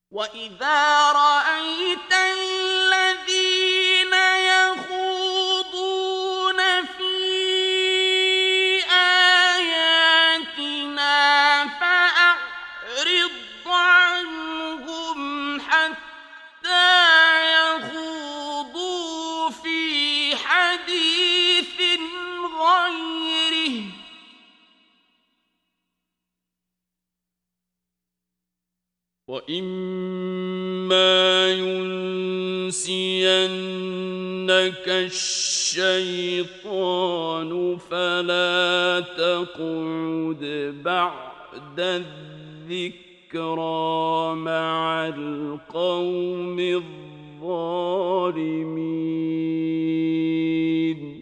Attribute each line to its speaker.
Speaker 1: وَإِذَا رَأَيْتَ الَّذِينَ يَخُوضُونَ فِي آيَاتِنَا فَأَعْرِضْ عَنْهُمْ حَتَّىٰ يَخُوضُوا فِي حَدِيثٍ غَيْرِهِ ۚ وَإِمَّا يُنسِيَنَّكَ الشَّيْطَانُ فَلَا تَقْعُدْ بَعْدَ الذِّكْرَىٰ مَعَ الْقَوْمِ الظَّالِمِينَ.